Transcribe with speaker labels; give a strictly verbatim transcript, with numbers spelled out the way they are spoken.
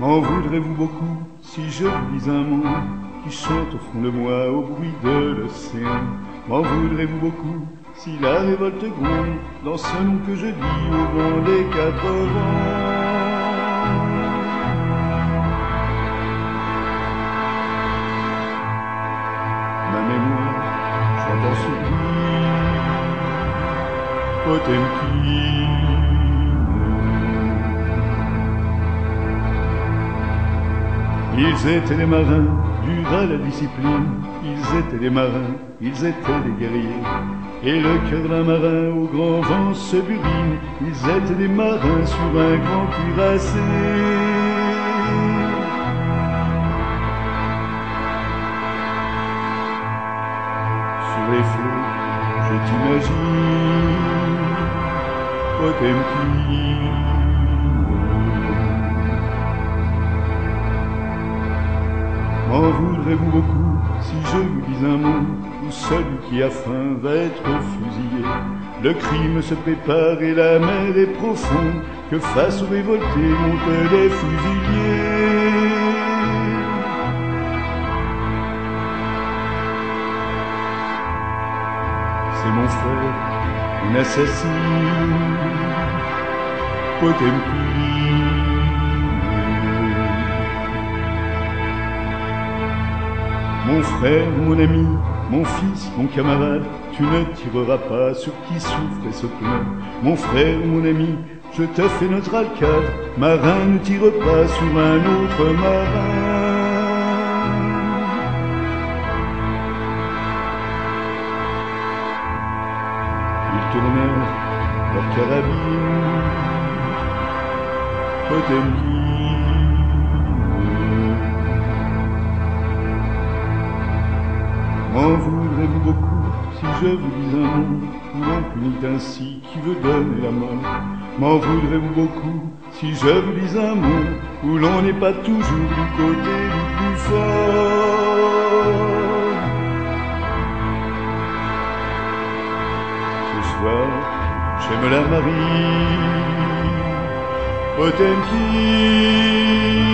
Speaker 1: M'en voudrez-vous beaucoup si je vous dis un mot qui chante au fond de moi au bruit de l'océan? M'en voudrez-vous beaucoup si la révolte gronde dans ce nom que je dis au vent des quatre vents? Ma mémoire chante en sourire Potemkin. Ils étaient des marins, durs à la discipline. Ils étaient des marins, ils étaient des guerriers. Et le cœur d'un marin au grand vent se burine. Ils étaient des marins sur un grand cuirassé. Sur les flots, je t'imagine, Potemkin. M'en voudrez-vous beaucoup si je vous dis un mot où celui qui a faim va être fusillé? Le crime se prépare et la mer est profonde, que face aux révoltés montent les fusiliers. C'est mon frère, mon assassin, Potemkin. Mon frère, mon ami, mon fils, mon camarade, tu ne tireras pas sur qui souffre et se plaint. Mon frère, mon ami, je te fais notre alcade, marin ne tire pas sur un autre marin. Ils tournèrent leur carabine, Potemkin. M'en voudrez-vous beaucoup si je vous dis un mot où l'on punit ainsi qui veut donner la mort? M'en voudrez-vous beaucoup si je vous dis un mot où l'on n'est pas toujours du côté du plus fort? Ce soir, j'aime la marine, Potemkin.